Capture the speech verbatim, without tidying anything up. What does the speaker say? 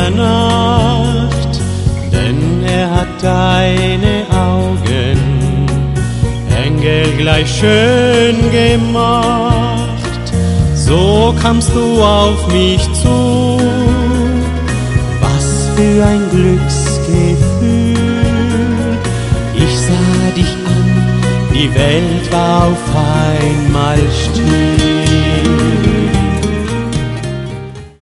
der Nacht, denn er hat deine Augen engelgleich schön gemacht. So kamst du auf mich zu, was für ein Glücksgefühl. Ich sah dich an, die Welt war auf einmal still.